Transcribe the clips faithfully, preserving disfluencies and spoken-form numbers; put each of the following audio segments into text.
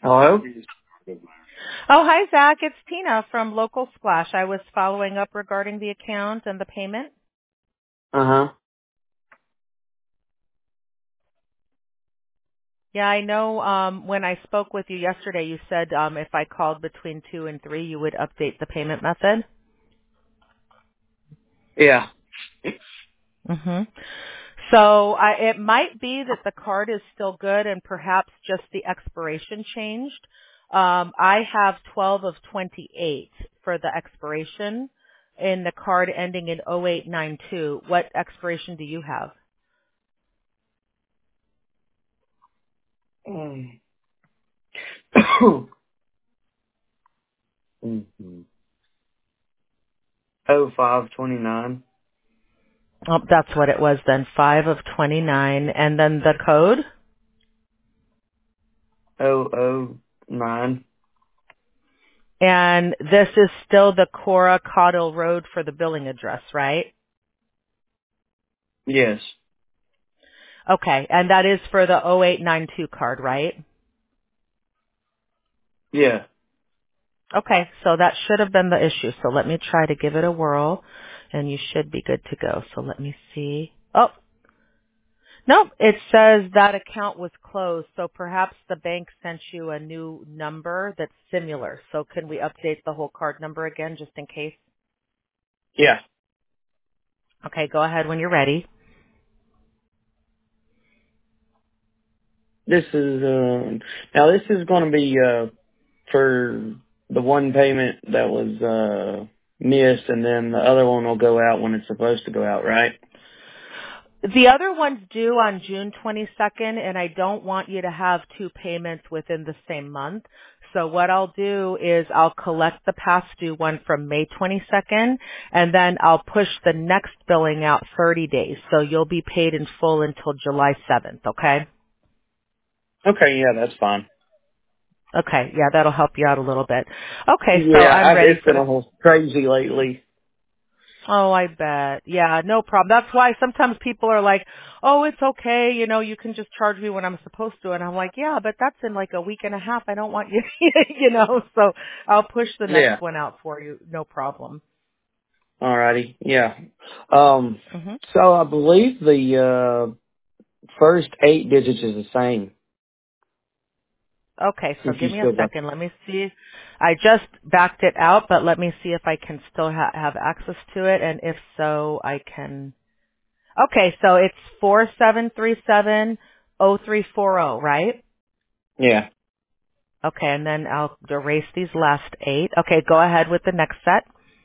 Hello? Oh, hi, Zach. It's Tina from Local Splash. I was following up regarding the account and the payment. Uh-huh. Yeah, I know um, when I spoke with you yesterday, you said um, if I called between two and three, you would update the payment method. Yeah. Mm-hmm. So I, it might be that the card is still good and perhaps just the expiration changed. Um, I have twelve of twenty-eight for the expiration in the card ending in oh eight nine two. What expiration do you have? Mm. mm-hmm. Oh five twenty nine. Oh, that's what it was then, five of twenty-nine. And then the code? Oh oh nine. And this is still the Cora Caudill Road for the billing address, right? Yes. Okay, and that is for the oh eight nine two card, right? Yeah. Okay, so that should have been the issue. So let me try to give it a whirl, and you should be good to go. So let me see. Oh, no, it says that account was closed, so perhaps the bank sent you a new number that's similar. So can we update the whole card number again just in case? Yeah. Okay, go ahead when you're ready. This is uh now this is gonna be uh for the one payment that was uh missed, and then the other one will go out when it's supposed to go out, right? The other one's due on June twenty-second, and I don't want you to have two payments within the same month. So what I'll do is I'll collect the past due one from May twenty-second, and then I'll push the next billing out thirty days. So you'll be paid in full until July seventh, okay? Okay, yeah, that's fine. Okay, yeah, that'll help you out a little bit. Okay, so Yeah, I'm I, ready it's for been the a whole crazy lately. Oh, I bet. Yeah, no problem. That's why sometimes people are like, oh, it's okay. You know, you can just charge me when I'm supposed to. And I'm like, yeah, but that's in like a week and a half. I don't want you, you know, so I'll push the Yeah. next one out for you. No problem. Alrighty. Yeah. Um hmm so I believe the uh first eight digits is the same. Okay, so If you give me a still got second. Let me see. I just backed it out, but let me see if I can still ha- have access to it. And if so, I can. Okay, so it's four seven three seven oh three four oh, right? yeah. Okay, and then I'll erase these last eight. Okay, go ahead with the next set.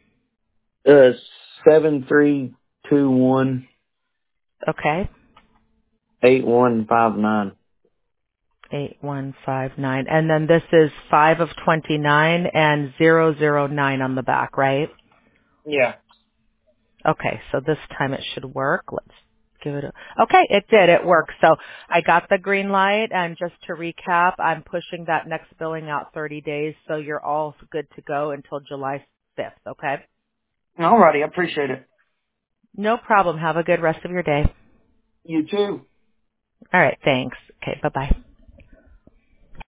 Uh seven three two one Okay, eight one five nine. eight one five nine. And then this is five of twenty-nine and zero zero nine on the back, right? Yeah. Okay, so this time it should work. Let's give it a, okay, it did. It worked. So I got the green light, and just to recap, I'm pushing that next billing out thirty days, so you're all good to go until July fifth, okay? Alrighty, I appreciate it. No problem. Have a good rest of your day. You too. All right, thanks. Okay, bye-bye.